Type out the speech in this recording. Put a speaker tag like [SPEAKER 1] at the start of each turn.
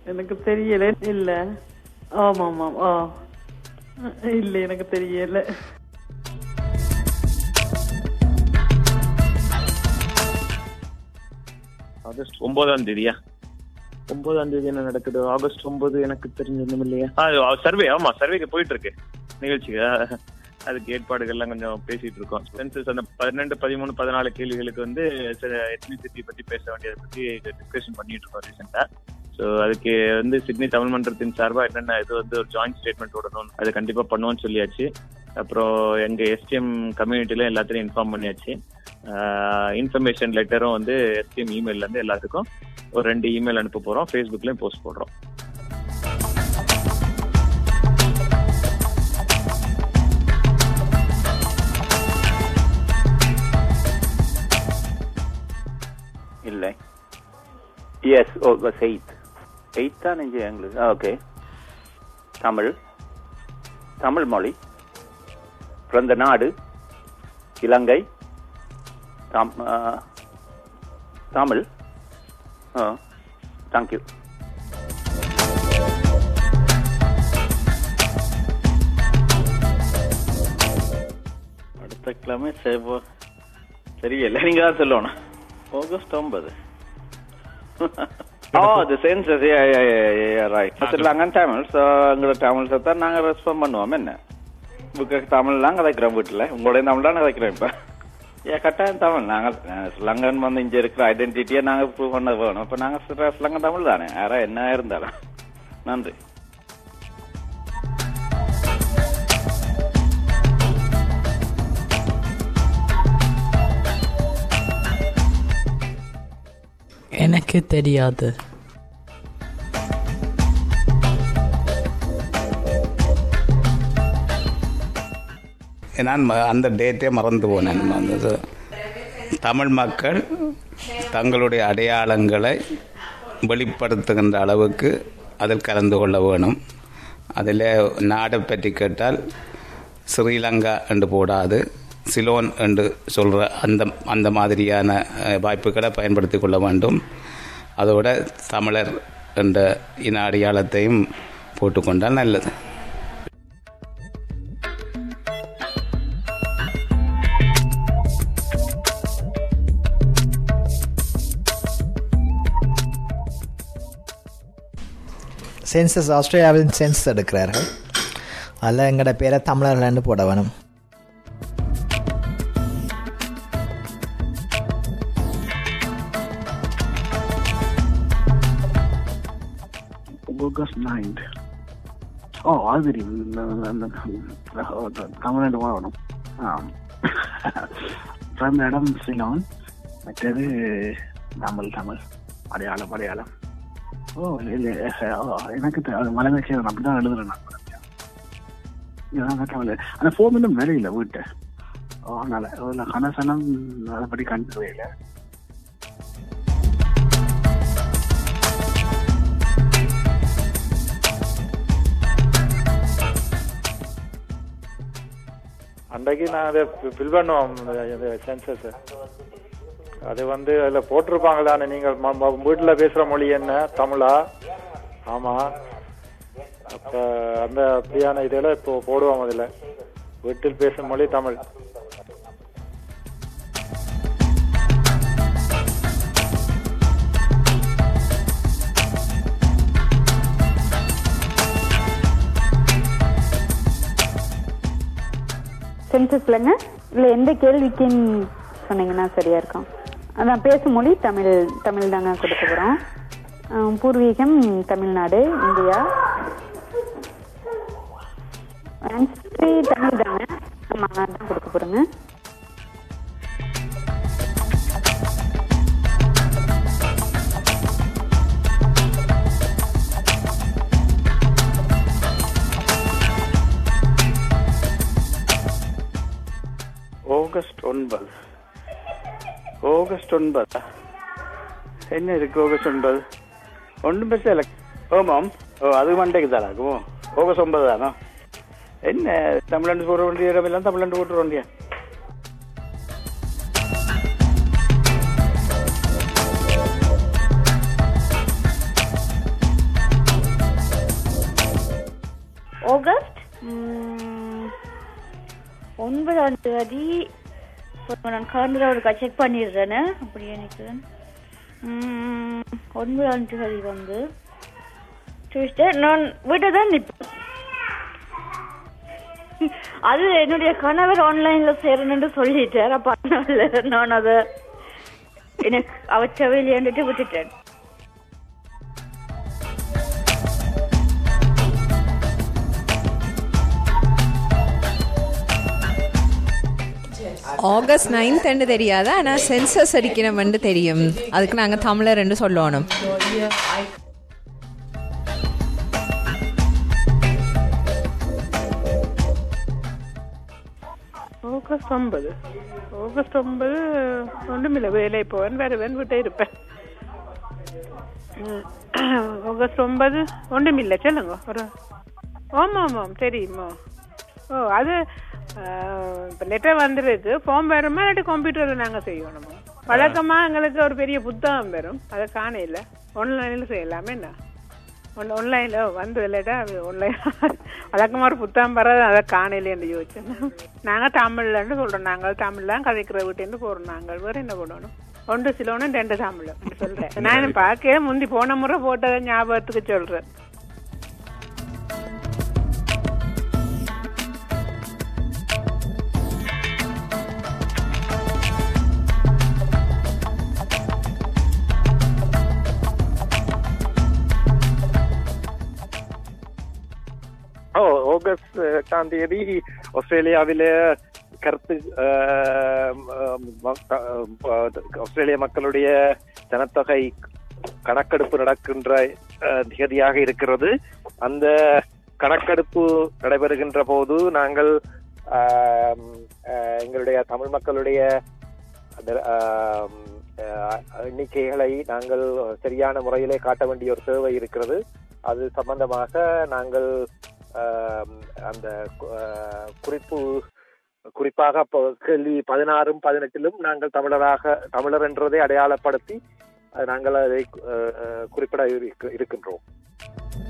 [SPEAKER 1] எனக்கு தெரியல. இல்ல. ஆமா ஆமா. இல்ல எனக்கு தெரியல.
[SPEAKER 2] ஆகஸ்ட் 9ஆம் தேதியா? 9ஆம் தேதி என்ன நடக்குது? ஆகஸ்ட் 9 எனக்கு தெரிஞ்சதும் இல்லையா? சர்வே. ஆமா, சர்வேக்கு போயிட்டு இருக்கு நிகழ்ச்சிக்கு. அதுக்கு ஏற்பாடுகள்லாம் கொஞ்சம் பேசிட்டு இருக்கோம். சென்சஸ் அந்த 12, 13, 14 கேள்விகளுக்கு வந்து எத்னிசிட்டி பத்தி பேச வேண்டியதை பத்தி டிஸ்கஷன் பண்ணிட்டு இருக்கோம் ரீசெண்டா. ஸோ அதுக்கு வந்து சிட்னி தமிழ் மன்றத்தின் சார்பா என்னென்ன இது வந்து ஒரு ஜாயிண்ட் ஸ்டேட்மெண்ட் விடணும், அது கண்டிப்பா பண்ணுவோம்னு சொல்லியாச்சு. அப்புறம் எங்க எஸ்டிஎம் கம்யூனிட்டில எல்லாத்தையும் இன்ஃபார்ம் பண்ணியாச்சு. இன்ஃபர்மேஷன் லெட்டரும் வந்து எஸ்டிஎம் இமெயில்ல இருந்து எல்லாத்துக்கும் ஒரு 2 இமெயில் அனுப்ப போறோம். ஃபேஸ்புக்லயும் போஸ்ட் போடுறோம்.
[SPEAKER 3] இல்லை. எஸ், was 8 தான் இங்கிலீஷ். ஓகே. தமிழ் மொழி, பிறந்த நாடு இலங்கை, தமிழ். தேங்க்யூ.
[SPEAKER 4] அடுத்த கிழமை தெரியல, நீங்க தான் சொல்லணும். August 9. the census. Yeah, right. Langan Tamil, so எங்களோட தமிழ் சத்தா நாங்க ரெஸ்பாண்ட் பண்ணுவோம். என்ன புக்கு தமிழ்லாம் கதைக்கிறோம் வீட்டுல. உங்களுடைய தமிழ் தான் கதைக்கிறோம். இப்ப கட்டாயம் தமிழ். நாங்கள் ஸ்லங்கன் வந்து இங்க இருக்கிற ஐடென்டிட்டியை நாங்க ப்ரூவ் பண்ண வேணும். இப்ப நாங்க ஸ்லங்கன் தமிழ் தானே, யாரா என்ன இருந்தாலும். நன்றி.
[SPEAKER 5] எனக்கு தெரியாது.
[SPEAKER 6] நான் அந்த டேட்டே மறந்து போனேன். வந்தது தமிழ் மக்கள் தங்களுடைய அடையாளங்களை வெளிப்படுத்துகின்ற அளவுக்கு அதில் கலந்து கொள்ள வேணும். அதில் நாடை பற்றி கேட்டால் ஸ்ரீலங்கா என்று போடாது, சிலோன் என்று சொல்கிற அந்த மாதிரியான வாய்ப்புகளை பயன்படுத்தி கொள்ள வேண்டும். அதோட தமிழர் என்ற இன அடையாளத்தையும் போட்டுக்கொண்டால் நல்லது.
[SPEAKER 7] சென்சஸ் ஆஸ்திரேலியாவில் சென்சஸ் எடுக்கிறார்கள். அதில் எங்களோட பேரை தமிழர்கள்னு போட வேணும்.
[SPEAKER 8] August 9th. அது தமிழ்நாடு வரணும். பிறந்த இடம் சிலோன், மற்றது தமிழ் அடையாளம். இல்லை, எனக்கு மலைமேட்சி அப்படிதான் எழுதுறேன் நான். ஆனால் ஃபோன் இன்னும் வேலை இல்லை வீட்டை. அதனால கனசனம் அதைப்படி கண்டுக்கவே இல்லை.
[SPEAKER 9] அன்றைக்கு நான் அதை ஃபில் பண்ணுவோம் சென்சஸ். அது வந்து அதில் போட்டிருப்பாங்களான்னு, நீங்கள் வீட்டில் பேசுகிற மொழி என்ன, தமிழா? ஆமாம். அப்போ அந்த அப்படியான இதெல்லாம் இப்போ போடுவோம். அதில் வீட்டில் பேசும் மொழி தமிழ்.
[SPEAKER 10] சென்சஸ்லங்க இல்லை எந்த கேள்விக்குன்னு சொன்னீங்கன்னா சரியா இருக்கும். அதான் பேசும் மொழி தமிழ் தாங்க கொடுக்க போகிறோம். பூர்வீகம் தமிழ்நாடு, இந்தியா. தமிழ் தாங்க. ஆமாங்க, அதான் கொடுக்க போகிறோங்க.
[SPEAKER 4] ஆகஸ்ட் 9 என்ன இருக்கு? ஆகஸ்ட் 9 ஒன்றும் பெருசா இல்லை. ஆமாம், அது மண்டைக்கு தானே இருக்கும். ஆகஸ்ட் 9 தானே. என்ன தமிழ்நாடு போட வேண்டிய இடமெல்லாம் தமிழ்நாடு போட்டுற வேண்டிய.
[SPEAKER 11] 9ஆம் தேதி நான் காலண்டர் ஒரு செக் பண்ணிடுறேன்னு அப்படியே நினைக்கிறேன். 9ஆம் தேதி வந்து டியூஸ்டே. நான் வீட்டை தான் நிற்பேன். அது என்னுடைய கணவர் ஆன்லைன்ல சேரணுன்னு சொல்லிட்டார். அப்ப அதனால நான் அதை எனக்கு அவச்சவையிலேண்டுட்டு விட்டுட்டேன்.
[SPEAKER 12] ஆகஸ்ட் 9th தெரியாதா? ஆனால் சென்சஸ் அடிக்கணும்னு தெரியும். அதுக்கு நாங்கள் தமிழர் என்று சொல்லணும்.
[SPEAKER 13] ஆகஸ்ட் 9 ஒன்றுமில்லை, வேலை போவேன், வருவேன், விட்டே இருப்பேன். ஆகஸ்ட் 9 ஒன்றுமில்லை, சொல்லுங்க. ஒரு ஆமாம் தெரியுமா? ஓ, அது இப்போ லெட்டர் வந்துருக்கு, ஃபார்ம் வருமா இல்லாட்டி கம்ப்யூட்டரில் நாங்கள் செய்யணுமா? வழக்கமாக எங்களுக்கு ஒரு பெரிய புத்தகம் வரும், அதை காணையில் ஆன்லைனில் செய்யலாமே. என்ன ஆன்லைனில் வந்து இல்லைட்டா ஆன்லைன் வழக்கமாக ஒரு புத்தகம் வர்றது, அதை காணையிலேருந்து யோசிச்சேன். நாங்கள் தமிழ்லன்னு சொல்கிறோம், நாங்கள் தமிழ் தான் கதைக்கிற வீட்டேருந்து போகிறோம். நாங்கள் வேறு என்ன போடணும்? 1 சிலோன்னு 2 தமிழ் சொல்கிறேன். நான் பார்க்க முந்தி போன முறை போட்டதை ஞாபகத்துக்கு சொல்கிறேன்.
[SPEAKER 9] ஆகஸ்ட் 8ஆம் தேதி ஆஸ்திரேலியாவில கருத்து ஆஸ்திரேலிய மக்களுடைய ஜனத்தொகை கணக்கெடுப்பு நடக்கின்ற தேதியாக இருக்கிறது. அந்த கணக்கெடுப்பு நடைபெறுகின்ற போது நாங்கள் எங்களுடைய தமிழ் மக்களுடைய எண்ணிக்கைகளை நாங்கள் சரியான முறையிலே காட்ட வேண்டிய ஒரு தேவை இருக்கிறது. அது சம்பந்தமாக நாங்கள் அந்த குறிப்பாக கேள்வி 16, 18 நாங்கள் தமிழர் என்றதை அடையாளப்படுத்தி நாங்கள் அதை குறிப்பிட இருக்கின்றோம்.